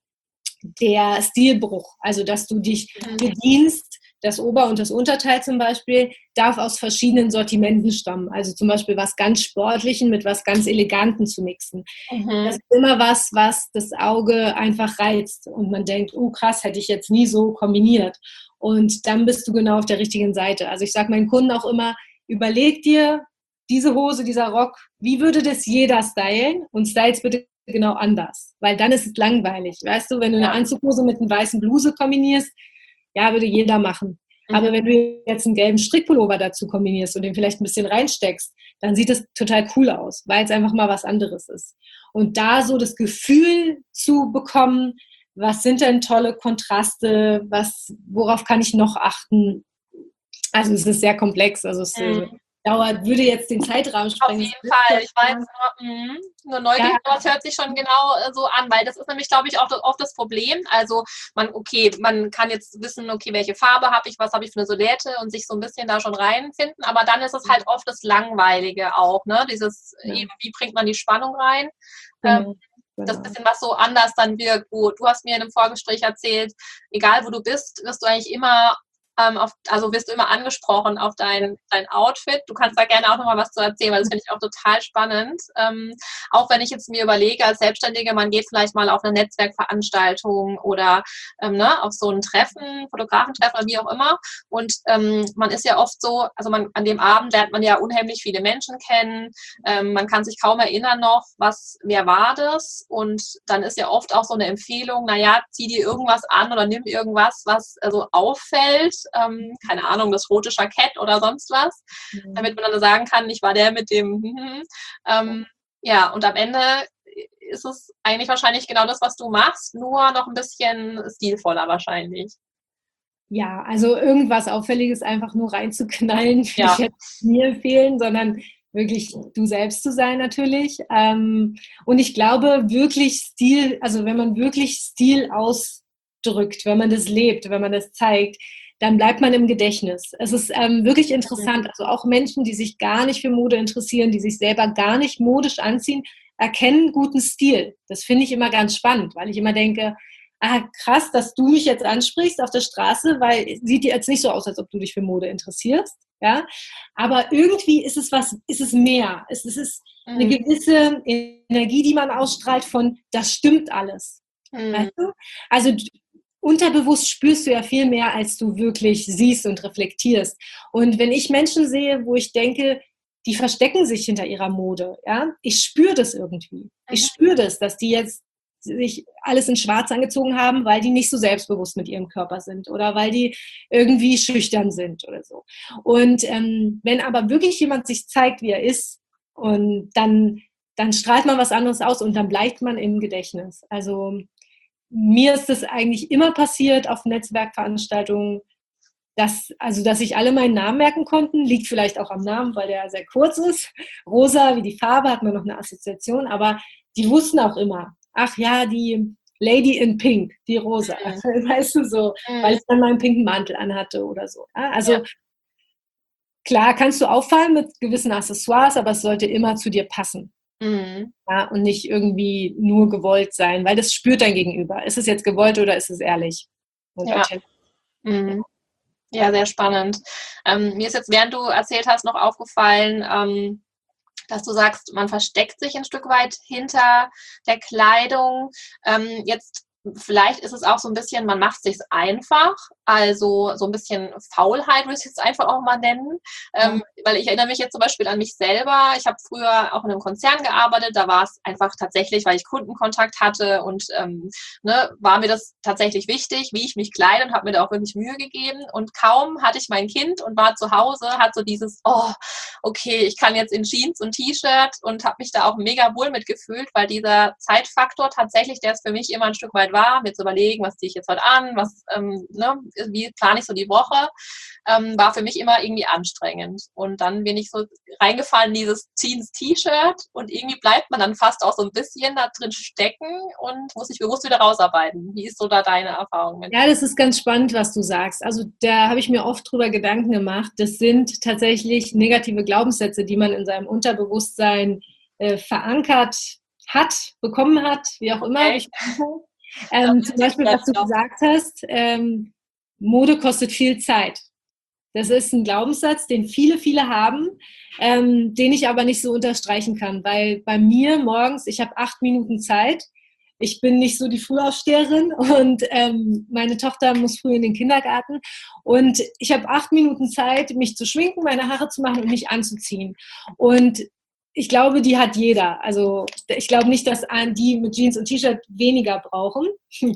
der Stilbruch. Also dass du dich Mhm. bedienst, das Ober- und das Unterteil zum Beispiel darf aus verschiedenen Sortimenten stammen. Also zum Beispiel was ganz Sportlichen mit was ganz Eleganten zu mixen. Mhm. Das ist immer was, was das Auge einfach reizt. Und man denkt, oh krass, hätte ich jetzt nie so kombiniert. Und dann bist du genau auf der richtigen Seite. Also ich sage meinen Kunden auch immer, überleg dir diese Hose, dieser Rock, wie würde das jeder stylen? Und styles bitte genau anders. Weil dann ist es langweilig. Weißt du, wenn du eine Ja. Anzughose mit einer weißen Bluse kombinierst, ja, würde jeder machen. Mhm. Aber wenn du jetzt einen gelben Strickpullover dazu kombinierst und den vielleicht ein bisschen reinsteckst, dann sieht es total cool aus, weil es einfach mal was anderes ist. Und da so das Gefühl zu bekommen, was sind denn tolle Kontraste, was, worauf kann ich noch achten? Also es ist sehr komplex, also es Mhm. äh, dauert, würde jetzt den Zeitrahmen Auf sprengen. jeden Fall. Ich war jetzt nur, mh, nur neugierig, Ja. aber es hört sich schon genau äh, so an, weil das ist nämlich, glaube ich, auch das, oft das Problem. Also man, okay, man kann jetzt wissen, okay, welche Farbe habe ich, was habe ich für eine Silhouette und sich so ein bisschen da schon reinfinden, aber dann ist es halt oft das Langweilige auch, ne? Dieses, Ja. eben, wie bringt man die Spannung rein? Genau. Ähm, das Genau. bisschen, was so anders dann wirkt, wo du hast mir in einem Vorgespräch erzählt, egal wo du bist, wirst du eigentlich immer Ähm, auf, also wirst du immer angesprochen auf dein, dein Outfit. Du kannst da gerne auch nochmal was zu erzählen, weil das finde ich auch total spannend. Ähm, auch wenn ich jetzt mir überlege, als Selbstständige, man geht vielleicht mal auf eine Netzwerkveranstaltung oder ähm, ne, auf so ein Treffen, Fotografentreffen oder wie auch immer. Und ähm, man ist ja oft so, also man, an dem Abend lernt man ja unheimlich viele Menschen kennen. Ähm, man kann sich kaum erinnern noch, was, wer war das? Und dann ist ja oft auch so eine Empfehlung, naja, zieh dir irgendwas an oder nimm irgendwas, was also auffällt. Ähm, keine Ahnung, das rote Jackett oder sonst was, Mhm. damit man dann sagen kann, ich war der mit dem ähm, ja, und am Ende ist es eigentlich wahrscheinlich genau das, was du machst, nur noch ein bisschen stilvoller wahrscheinlich. Ja, also irgendwas Auffälliges einfach nur reinzuknallen, würde Ja. ich jetzt mir empfehlen, sondern wirklich du selbst zu sein natürlich. Ähm, und ich glaube, wirklich Stil, also wenn man wirklich Stil ausdrückt, wenn man das lebt, wenn man das zeigt, dann bleibt man im Gedächtnis. Es ist ähm, wirklich interessant. Also auch Menschen, die sich gar nicht für Mode interessieren, die sich selber gar nicht modisch anziehen, erkennen guten Stil. Das finde ich immer ganz spannend, weil ich immer denke, ah, krass, dass du mich jetzt ansprichst auf der Straße, weil sieht dir jetzt nicht so aus, als ob du dich für Mode interessierst, ja. Aber irgendwie ist es was, ist es mehr. Es ist eine gewisse Energie, die man ausstrahlt von, das stimmt alles. Mhm. Weißt du? Also unterbewusst spürst du ja viel mehr, als du wirklich siehst und reflektierst. Und wenn ich Menschen sehe, wo ich denke, die verstecken sich hinter ihrer Mode, ja, ich spüre das irgendwie. Ich spüre das, dass die jetzt sich alles in Schwarz angezogen haben, weil die nicht so selbstbewusst mit ihrem Körper sind oder weil die irgendwie schüchtern sind oder so. Und ähm, wenn aber wirklich jemand sich zeigt, wie er ist, und dann, dann strahlt man was anderes aus und dann bleibt man im Gedächtnis. Also mir ist das eigentlich immer passiert auf Netzwerkveranstaltungen, dass, also, dass sich alle meinen Namen merken konnten, liegt vielleicht auch am Namen, weil der sehr kurz ist. Rosa, wie die Farbe, hat man noch eine Assoziation, aber die wussten auch immer, ach ja, die Lady in Pink, die Rosa, mhm. weißt du, so, mhm. weil ich dann meinen pinken Mantel anhatte oder so. Also ja. Klar kannst du auffallen mit gewissen Accessoires, aber es sollte immer zu dir passen. Mhm. Ja, und nicht irgendwie nur gewollt sein, weil das spürt dein Gegenüber. Ist es jetzt gewollt oder ist es ehrlich? Und ja. Mhm. Ja, sehr spannend. Ähm, mir ist jetzt, während du erzählt hast, noch aufgefallen, ähm, dass du sagst, man versteckt sich ein Stück weit hinter der Kleidung. Ähm, jetzt vielleicht ist es auch so ein bisschen, man macht es sich einfach, also so ein bisschen Faulheit würde ich es jetzt einfach auch mal nennen, ähm, ja. Weil ich erinnere mich jetzt zum Beispiel an mich selber. Ich habe früher auch in einem Konzern gearbeitet, da war es einfach tatsächlich, weil ich Kundenkontakt hatte und ähm, ne, war mir das tatsächlich wichtig, wie ich mich kleide und habe mir da auch wirklich Mühe gegeben und kaum hatte ich mein Kind und war zu Hause, hat so dieses, oh, okay, ich kann jetzt in Jeans und T-Shirt und habe mich da auch mega wohl mitgefühlt, weil dieser Zeitfaktor tatsächlich, der ist für mich immer ein Stück weit war, mir zu überlegen, was ziehe ich jetzt heute an, was, ähm, ne, wie plane ich so die Woche, ähm, war für mich immer irgendwie anstrengend. Und dann bin ich so reingefallen in dieses Jeans-T-Shirt und irgendwie bleibt man dann fast auch so ein bisschen da drin stecken und muss sich bewusst wieder rausarbeiten. Wie ist so da deine Erfahrung mit? Ja, das ist ganz spannend, was du sagst. Also da habe ich mir oft drüber Gedanken gemacht. Das sind tatsächlich negative Glaubenssätze, die man in seinem Unterbewusstsein äh, verankert hat, bekommen hat, wie auch immer. Okay. Ich, ähm, zum Beispiel, was du gesagt hast, ähm, Mode kostet viel Zeit. Das ist ein Glaubenssatz, den viele, viele haben, ähm, den ich aber nicht so unterstreichen kann, weil bei mir morgens, ich habe acht Minuten Zeit, ich bin nicht so die Frühaufsteherin und ähm, meine Tochter muss früh in den Kindergarten und ich habe acht Minuten Zeit, mich zu schminken, meine Haare zu machen und mich anzuziehen. Und ich glaube, die hat jeder. Also ich glaube nicht, dass die mit Jeans und T-Shirt weniger brauchen.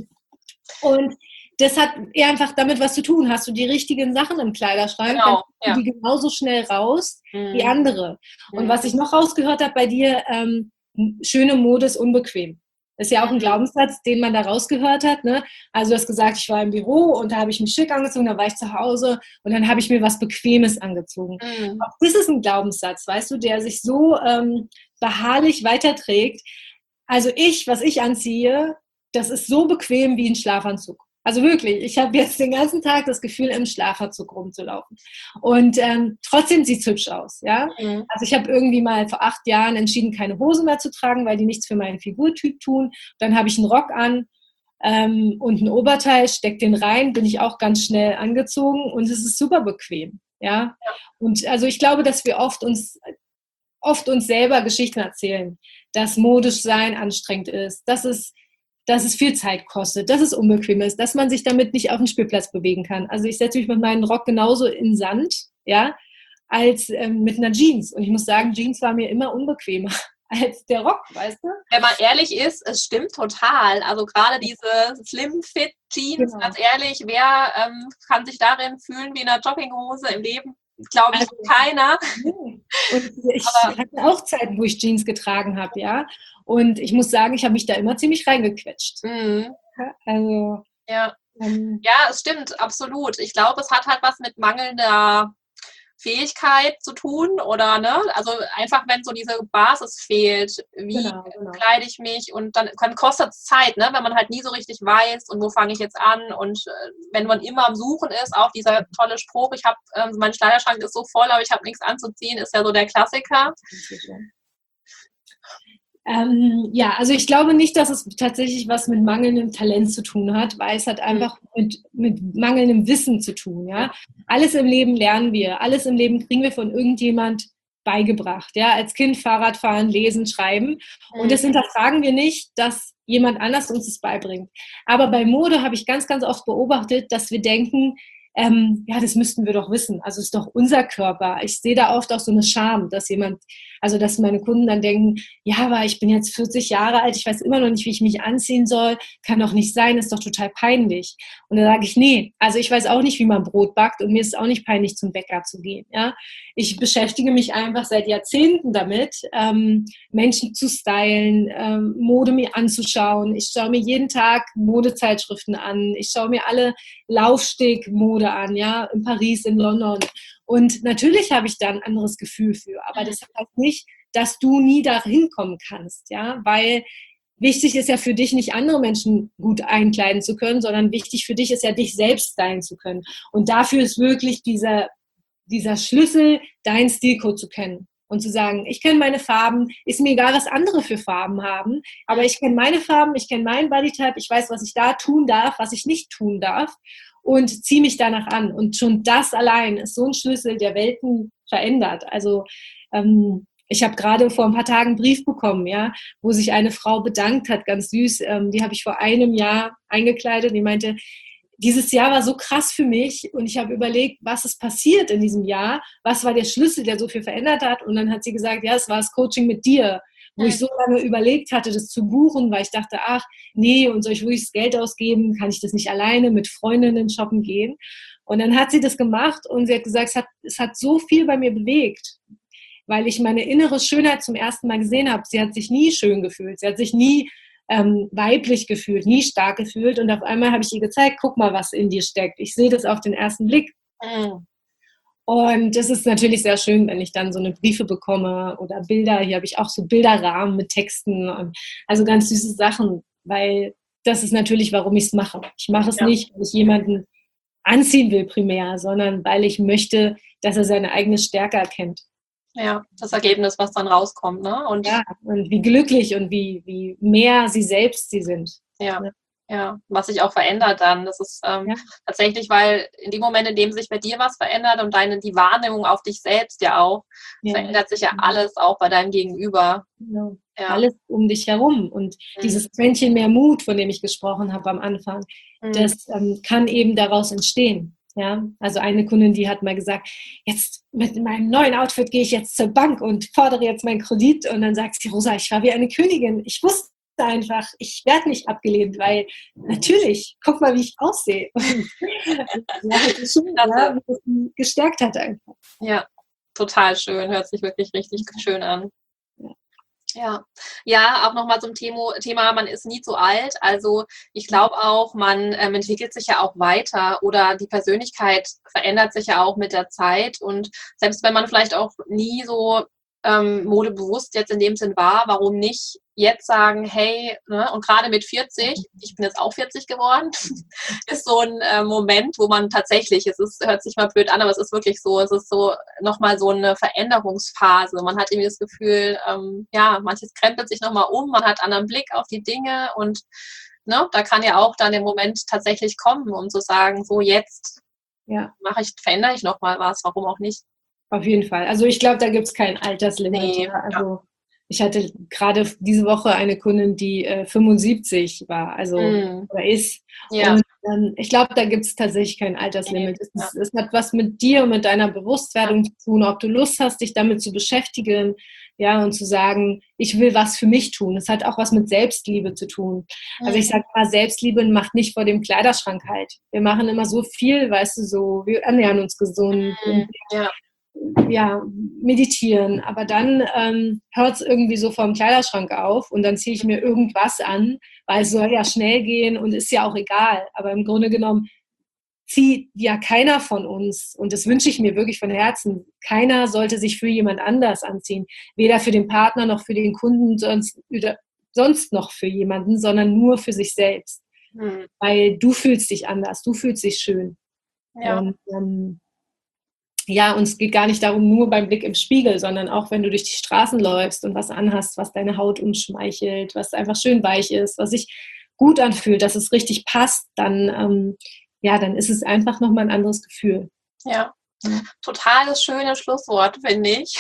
Und das hat eher einfach damit was zu tun. Hast du die richtigen Sachen im Kleiderschrank, genau, dann kommen die genauso schnell raus mhm. wie andere. Und mhm. was ich noch rausgehört habe bei dir, ähm, schöne Mode ist unbequem. Das ist ja auch ein Glaubenssatz, den man da rausgehört hat. Ne? Also du hast gesagt, ich war im Büro und da habe ich mich schick angezogen, da war ich zu Hause und dann habe ich mir was Bequemes angezogen. Mhm. Auch das ist ein Glaubenssatz, weißt du, der sich so ähm, beharrlich weiterträgt. Also ich, was ich anziehe, das ist so bequem wie ein Schlafanzug. Also wirklich, ich habe jetzt den ganzen Tag das Gefühl, im Schlafanzug rumzulaufen. Und ähm, trotzdem sieht es hübsch aus. Ja? Mhm. Also ich habe irgendwie mal vor acht Jahren entschieden, keine Hosen mehr zu tragen, weil die nichts für meinen Figurtyp tun. Dann habe ich einen Rock an ähm, und ein Oberteil, steck den rein, bin ich auch ganz schnell angezogen und es ist super bequem. Ja? Ja. Und also ich glaube, dass wir oft uns, oft uns selber Geschichten erzählen, dass modisch sein anstrengend ist, dass es dass es viel Zeit kostet, dass es unbequem ist, dass man sich damit nicht auf den Spielplatz bewegen kann. Also ich setze mich mit meinem Rock genauso in Sand, ja, als ähm, mit einer Jeans. Und ich muss sagen, Jeans war mir immer unbequemer als der Rock, weißt du? Wenn man ehrlich ist, es stimmt total. Also gerade diese Slim-Fit-Jeans, genau. Ganz ehrlich, wer ähm, kann sich darin fühlen wie in einer Jogginghose im Leben? Glaube ich, also, keiner. Und ich aber, hatte auch Zeiten, wo ich Jeans getragen habe, ja. Und ich muss sagen, ich habe mich da immer ziemlich reingequetscht. Mhm. Also, ja. Ähm, ja, es stimmt, absolut. Ich glaube, es hat halt was mit mangelnder Fähigkeit zu tun oder, ne, also einfach, wenn so diese Basis fehlt, wie genau, genau. kleide ich mich und dann, dann kostet es Zeit, ne, wenn man halt nie so richtig weiß und wo fange ich jetzt an und äh, wenn man immer am Suchen ist, auch dieser tolle Spruch, ich habe, äh, mein Kleiderschrank ist so voll, aber ich habe nichts anzuziehen, ist ja so der Klassiker. Ähm, ja, also ich glaube nicht, dass es tatsächlich was mit mangelndem Talent zu tun hat, weil es hat einfach mit, mit mangelndem Wissen zu tun. Ja? Alles im Leben lernen wir, alles im Leben kriegen wir von irgendjemand beigebracht. Ja? Als Kind Fahrrad fahren, lesen, schreiben. Und das hinterfragen wir nicht, dass jemand anders uns das beibringt. Aber bei Mode habe ich ganz, ganz oft beobachtet, dass wir denken, ähm, ja, das müssten wir doch wissen. Also es ist doch unser Körper. Ich sehe da oft auch so eine Scham, dass jemand, also dass meine Kunden dann denken, ja, aber ich bin jetzt vierzig Jahre alt, ich weiß immer noch nicht, wie ich mich anziehen soll, kann doch nicht sein, ist doch total peinlich. Und dann sage ich, nee, also ich weiß auch nicht, wie man Brot backt und mir ist es auch nicht peinlich, zum Bäcker zu gehen. Ja? Ich beschäftige mich einfach seit Jahrzehnten damit, ähm, Menschen zu stylen, ähm, Mode mir anzuschauen. Ich schaue mir jeden Tag Modezeitschriften an. Ich schaue mir alle Laufsteg-Mode an, ja, in Paris, in London. Und natürlich habe ich da ein anderes Gefühl für, aber das heißt nicht, dass du nie dahin kommen kannst, ja, weil wichtig ist ja für dich nicht andere Menschen gut einkleiden zu können, sondern wichtig für dich ist ja dich selbst stylen zu können. Und dafür ist wirklich dieser, dieser Schlüssel, deinen Stilcode zu kennen und zu sagen, ich kenne meine Farben, ist mir egal, was andere für Farben haben, aber ich kenne meine Farben, ich kenne meinen Bodytype, ich weiß, was ich da tun darf, was ich nicht tun darf und ziehe mich danach an. Und schon das allein ist so ein Schlüssel, der Welten verändert. Also ähm, ich habe gerade vor ein paar Tagen einen Brief bekommen, ja, wo sich eine Frau bedankt hat, ganz süß. Ähm, die habe ich vor einem Jahr eingekleidet. Die meinte, dieses Jahr war so krass für mich und ich habe überlegt, was ist passiert in diesem Jahr? Was war der Schlüssel, der so viel verändert hat? Und dann hat sie gesagt, ja, es war das Coaching mit dir, wo ich so lange überlegt hatte, das zu buchen, weil ich dachte, ach, nee, und soll ich wirklich das Geld ausgeben? Kann ich das nicht alleine mit Freundinnen shoppen gehen? Und dann hat sie das gemacht und sie hat gesagt, es hat, es hat so viel bei mir bewegt, weil ich meine innere Schönheit zum ersten Mal gesehen habe. Sie hat sich nie schön gefühlt, sie hat sich nie ähm, weiblich gefühlt, nie stark gefühlt und auf einmal habe ich ihr gezeigt, guck mal, was in dir steckt. Ich sehe das auf den ersten Blick. Mhm. Und es ist natürlich sehr schön, wenn ich dann so eine Briefe bekomme oder Bilder. Hier habe ich auch so Bilderrahmen mit Texten und also ganz süße Sachen, weil das ist natürlich, warum ich es mache. Ich mache es ja. nicht, weil ich jemanden anziehen will primär, sondern weil ich möchte, dass er seine eigene Stärke erkennt. Ja, das Ergebnis, was dann rauskommt, ne? Und ja, und wie glücklich und wie, wie mehr sie selbst sie sind. Ja. ja. Ja, was sich auch verändert dann. Das ist ähm, ja. tatsächlich, weil in dem Moment, in dem sich bei dir was verändert und deine die Wahrnehmung auf dich selbst ja auch, ja. verändert sich ja alles auch bei deinem Gegenüber. Genau. Ja. Alles um dich herum. Und mhm. dieses Quäntchen mehr Mut, von dem ich gesprochen habe am Anfang, mhm. das ähm, kann eben daraus entstehen. Ja, also eine Kundin, die hat mal gesagt, jetzt mit meinem neuen Outfit gehe ich jetzt zur Bank und fordere jetzt meinen Kredit. Und dann sagt sie, Rosa, ich war wie eine Königin. Ich wusste einfach, ich werde nicht abgelehnt, weil natürlich, guck mal, wie ich aussehe. Und, ja, schön, ja, wie das gestärkt hat einfach. Ja, total schön. Hört sich wirklich richtig schön an. Ja, ja, auch nochmal zum Thema, Thema, man ist nie zu alt. Also ich glaube auch, man ähm, entwickelt sich ja auch weiter oder die Persönlichkeit verändert sich ja auch mit der Zeit. Und selbst wenn man vielleicht auch nie so ähm, modebewusst jetzt in dem Sinn war, warum nicht jetzt sagen, hey, ne, und gerade mit vierzig, ich bin jetzt auch vierzig geworden, ist so ein äh, Moment, wo man tatsächlich, es ist, hört sich mal blöd an, aber es ist wirklich so, es ist so nochmal so eine Veränderungsphase. Man hat irgendwie das Gefühl, ähm, ja, manches krempelt sich nochmal um, man hat einen anderen Blick auf die Dinge und ne, da kann ja auch dann der Moment tatsächlich kommen, um zu sagen, so jetzt ja. mache ich, verändere ich nochmal was, warum auch nicht. Auf jeden Fall. Also ich glaube, da gibt es kein Alterslimit. Nee, ja. Also ja. ich hatte gerade diese Woche eine Kundin, die äh, fünfundsiebzig war, also mm. oder ist. Ja. Und ähm, ich glaube, da gibt es tatsächlich kein Alterslimit. Nee. Es, ja. es hat was mit dir und mit deiner Bewusstwerdung ja. zu tun, ob du Lust hast, dich damit zu beschäftigen, ja, und zu sagen, ich will was für mich tun. Es hat auch was mit Selbstliebe zu tun. Mm. Also ich sage mal, Selbstliebe macht nicht vor dem Kleiderschrank halt. Wir machen immer so viel, weißt du, so, wir ernähren uns gesund. Mm. Ja. ja, meditieren, aber dann ähm, hört es irgendwie so vom Kleiderschrank auf und dann ziehe ich mir irgendwas an, weil es soll ja schnell gehen und ist ja auch egal, aber im Grunde genommen zieht ja keiner von uns, und das wünsche ich mir wirklich von Herzen, keiner sollte sich für jemand anders anziehen, weder für den Partner noch für den Kunden, sonst, oder sonst noch für jemanden, sondern nur für sich selbst, hm. weil du fühlst dich anders, du fühlst dich schön. Ja. Und, ähm, ja, und es geht gar nicht darum, nur beim Blick im Spiegel, sondern auch, wenn du durch die Straßen läufst und was anhast, was deine Haut umschmeichelt, was einfach schön weich ist, was sich gut anfühlt, dass es richtig passt, dann, ähm, ja, dann ist es einfach nochmal ein anderes Gefühl. Ja. Total das schöne Schlusswort, finde ich.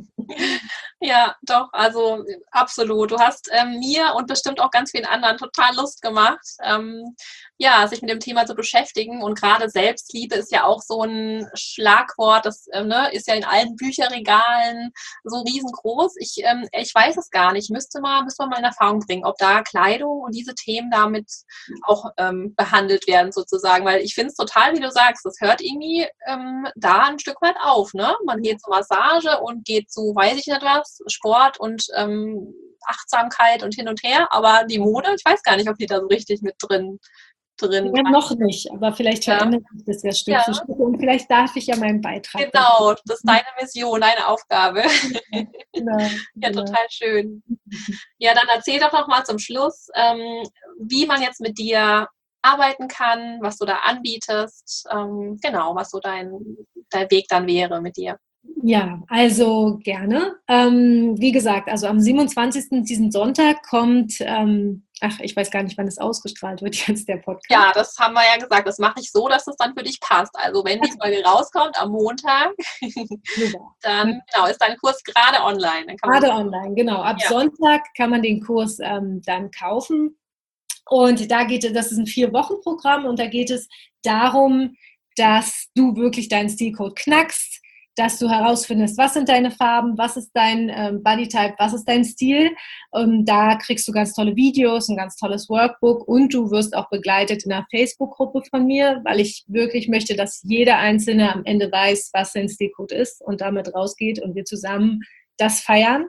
Ja, doch, also absolut. Du hast ähm, mir und bestimmt auch ganz vielen anderen total Lust gemacht, ähm, ja, sich mit dem Thema zu beschäftigen. Und gerade Selbstliebe ist ja auch so ein Schlagwort, das ähm, ne, ist ja in allen Bücherregalen so riesengroß. Ich, ähm, ich weiß es gar nicht. Müsste mal, müsste man mal in Erfahrung bringen, ob da Kleidung und diese Themen damit auch ähm, behandelt werden sozusagen. Weil ich finde es total, wie du sagst, das hört irgendwie ähm, da ein Stück weit auf. Ne? Man geht zur Massage und geht zu, weiß ich nicht was, Sport und ähm, Achtsamkeit und hin und her. Aber die Mode, ich weiß gar nicht, ob die da so richtig mit drin drin. Ja, noch nicht, aber vielleicht Ja. verändert sich das ja Stück Ja. für Stück und vielleicht darf ich ja meinen Beitrag. Genau, das ist deine Mission, deine Aufgabe. Genau, Ja, genau. total schön. Ja, dann erzähl doch noch mal zum Schluss, ähm, wie man jetzt mit dir arbeiten kann, was du da anbietest, ähm, genau, was so dein, dein Weg dann wäre mit dir. Ja, also gerne. Ähm, wie gesagt, also am siebenundzwanzigsten diesen Sonntag kommt, ähm, ach, ich weiß gar nicht, wann es ausgestrahlt wird jetzt, der Podcast. Ja, das haben wir ja gesagt, das mache ich so, dass es dann für dich passt. Also wenn die Folge rauskommt am Montag, Super. dann genau, ist dein Kurs gerade online. Dann kann man Gerade online, genau. Ab Ja. Sonntag kann man den Kurs ähm, dann kaufen. Und da geht es, das ist ein Vier-Wochen-Programm und da geht es darum, dass du wirklich deinen Stilcode knackst, dass du herausfindest, was sind deine Farben, was ist dein ähm, Bodytype, was ist dein Stil. Und da kriegst du ganz tolle Videos, ein ganz tolles Workbook und du wirst auch begleitet in einer Facebook-Gruppe von mir, weil ich wirklich möchte, dass jeder Einzelne am Ende weiß, was sein Stilcode ist und damit rausgeht und wir zusammen das feiern.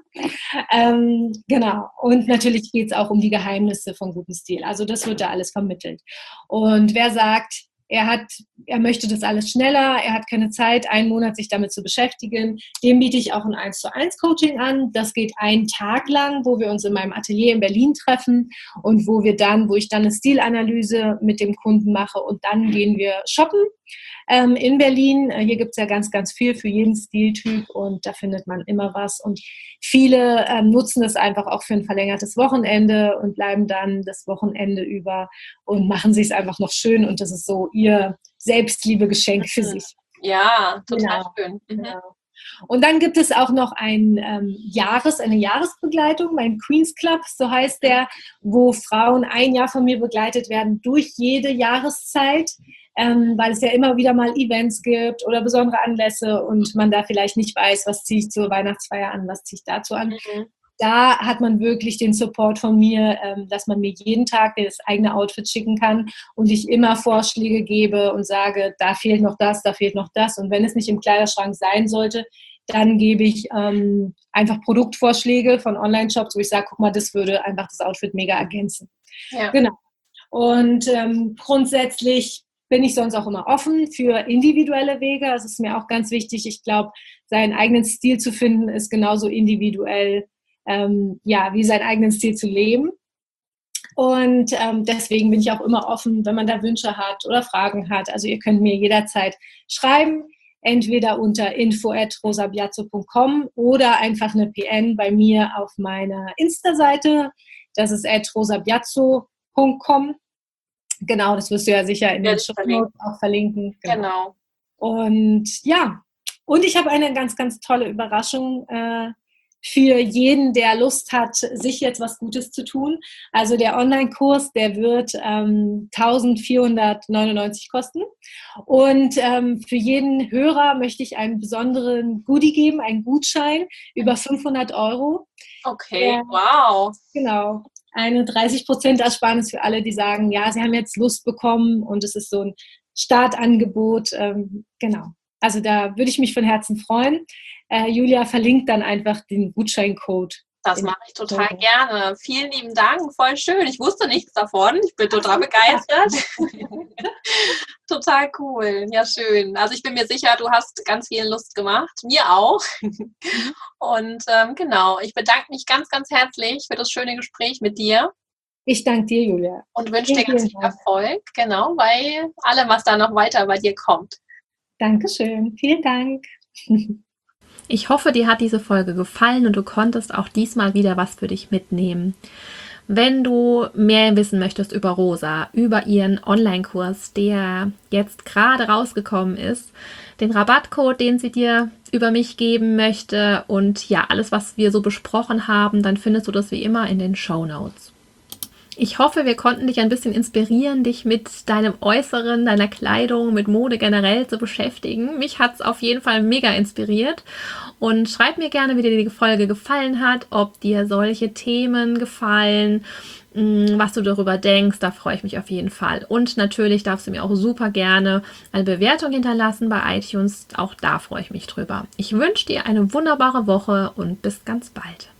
Ähm, genau. Und natürlich geht es auch um die Geheimnisse von gutem Stil. Also das wird da alles vermittelt. Und wer sagt, er hat, er möchte das alles schneller, er hat keine Zeit, einen Monat sich damit zu beschäftigen, dem biete ich auch ein eins zu eins Coaching an. Das geht einen Tag lang, wo wir uns in meinem Atelier in Berlin treffen und wo wir dann, wo ich dann eine Stilanalyse mit dem Kunden mache und dann gehen wir shoppen. Ähm, in Berlin. Hier gibt es ja ganz, ganz viel für jeden Stiltyp und da findet man immer was. Und viele ähm, nutzen es einfach auch für ein verlängertes Wochenende und bleiben dann das Wochenende über und machen sich es einfach noch schön. Und das ist so ihr Selbstliebe-Geschenk für sich. Ja, total Genau. schön. Mhm. Genau. Und dann gibt es auch noch ein ähm, Jahres, eine Jahresbegleitung, mein Queen's Club, so heißt der, wo Frauen ein Jahr von mir begleitet werden durch jede Jahreszeit. Ähm, weil es ja immer wieder mal Events gibt oder besondere Anlässe und man da vielleicht nicht weiß, was ziehe ich zur Weihnachtsfeier an, was ziehe ich dazu an. Mhm. Da hat man wirklich den Support von mir, ähm, dass man mir jeden Tag das eigene Outfit schicken kann und ich immer Vorschläge gebe und sage, da fehlt noch das, da fehlt noch das. Und wenn es nicht im Kleiderschrank sein sollte, dann gebe ich ähm, einfach Produktvorschläge von Online-Shops, wo ich sage, guck mal, das würde einfach das Outfit mega ergänzen. Ja. Genau. Und ähm, grundsätzlich bin ich sonst auch immer offen für individuelle Wege. Das ist mir auch ganz wichtig. Ich glaube, seinen eigenen Stil zu finden, ist genauso individuell, ähm, ja, wie seinen eigenen Stil zu leben. Und ähm, deswegen bin ich auch immer offen, wenn man da Wünsche hat oder Fragen hat. Also ihr könnt mir jederzeit schreiben, entweder unter info at rosabiazzo punkt com oder einfach eine P N bei mir auf meiner Insta-Seite. Das ist at rosabiazzo punkt com. Genau, das wirst du ja sicher in Ja, den Show Notes auch verlinken. Genau. Genau. Und ja, und ich habe eine ganz, ganz tolle Überraschung äh, für jeden, der Lust hat, sich jetzt was Gutes zu tun. Also der Online-Kurs, der wird ähm, eintausendvierhundertneunundneunzig kosten. Und ähm, für jeden Hörer möchte ich einen besonderen Goodie geben, einen Gutschein über fünfhundert Euro. Okay, Ja. wow. Genau. Eine dreißig Prozent Ersparnis für alle, die sagen, ja, sie haben jetzt Lust bekommen und es ist so ein Startangebot. Ähm, genau. Also da würde ich mich von Herzen freuen. Äh, Julia verlinkt dann einfach den Gutscheincode. Das mache ich total gerne. Vielen lieben Dank, voll schön. Ich wusste nichts davon. Ich bin total begeistert. Total cool. Ja, schön. Also ich bin mir sicher, du hast ganz viel Lust gemacht. Mir auch. Und ähm, genau, ich bedanke mich ganz, ganz herzlich für das schöne Gespräch mit dir. Ich danke dir, Julia. Und wünsche dir ganz viel Erfolg, genau, bei allem, was da noch weiter bei dir kommt. Dankeschön, vielen Dank. Ich hoffe, dir hat diese Folge gefallen und du konntest auch diesmal wieder was für dich mitnehmen. Wenn du mehr wissen möchtest über Rosa, über ihren Online-Kurs, der jetzt gerade rausgekommen ist, den Rabattcode, den sie dir über mich geben möchte und ja, alles, was wir so besprochen haben, dann findest du das wie immer in den Shownotes. Ich hoffe, wir konnten dich ein bisschen inspirieren, dich mit deinem Äußeren, deiner Kleidung, mit Mode generell zu beschäftigen. Mich hat es auf jeden Fall mega inspiriert. Und schreib mir gerne, wie dir die Folge gefallen hat, ob dir solche Themen gefallen, was du darüber denkst. Da freue ich mich auf jeden Fall. Und natürlich darfst du mir auch super gerne eine Bewertung hinterlassen bei iTunes. Auch da freue ich mich drüber. Ich wünsche dir eine wunderbare Woche und bis ganz bald.